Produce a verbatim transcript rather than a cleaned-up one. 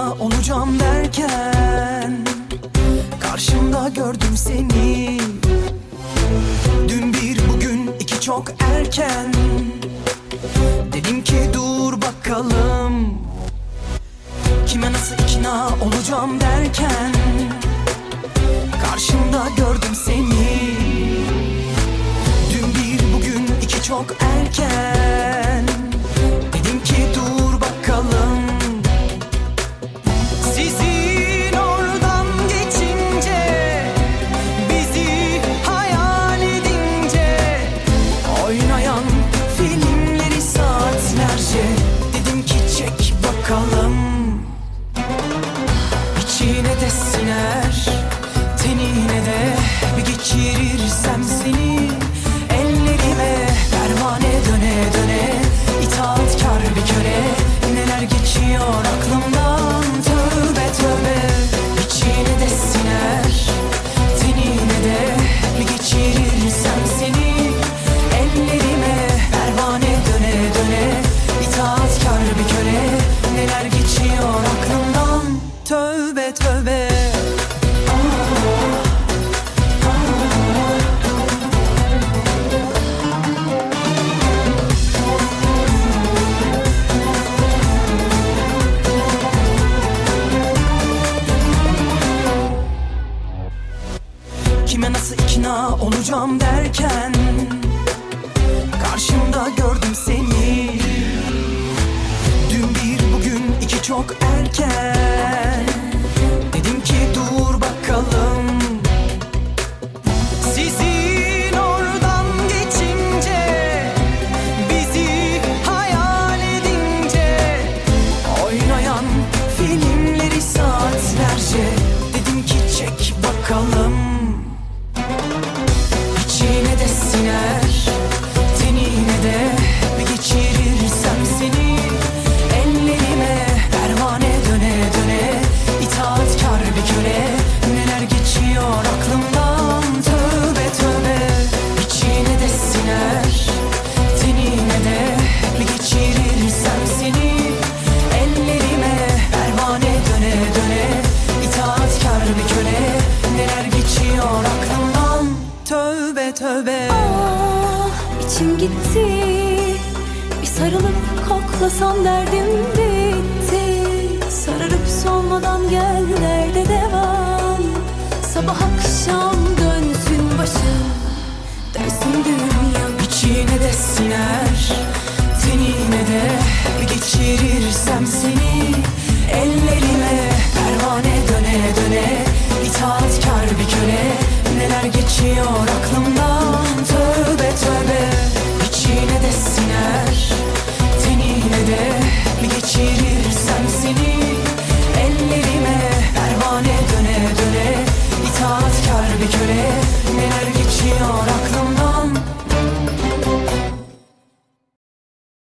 ikna olacağım derken karşımda gördüm seni. Dün bir, bugün iki, çok erken. Dedim ki dur bakalım, kime nasıl ikna olacağım derken karşımda gördüm seni. Dün bir, bugün iki, çok erken. Dedim ki dur bakalım. Sizin oradan geçince, bizi hayal edince, oynayan filmleri saatlerce, dedim ki çek bakalım. İçine de siner, tenine de bir geçirirsem seni. Ellerime pervane döne döne, itaatkar bir köle. Neler geçiyor aklımdan, tövbe tövbe. İçine de siner, tenine de bir geçirirsem seni. Ellerime pervane döne döne, itaatkar bir köle. Neler geçiyor aklımdan, tövbe tövbe. Kime nasıl ikna olacağım derken karşımda gördüm seni. Dün bir, bugün iki, çok erken. Dedim ki dur bakalım. Sizin oradan geçince, bizi hayal edince, oynayan filmleri saatlerce, dedim ki çek bakalım. İçine de siner, tenine de bir geçirirsem seni. Ellerime pervane döne döne, itaatkar bir köle. Neler geçiyor aklımdan, tövbe tövbe. İçine de siner, tenine de bir geçirirsem seni. Ellerime pervane döne döne, itaatkar bir köle. Neler geçiyor aklımdan, tövbe tövbe. Ah, içim gitti. Bir sarılıp koklasam derdim bitti. Sararıp solmadan gel, nerede devam? Sabah akşam dönsün başım, dönsün dünya. İçine de siner, tenine de bir geçirirsem seni.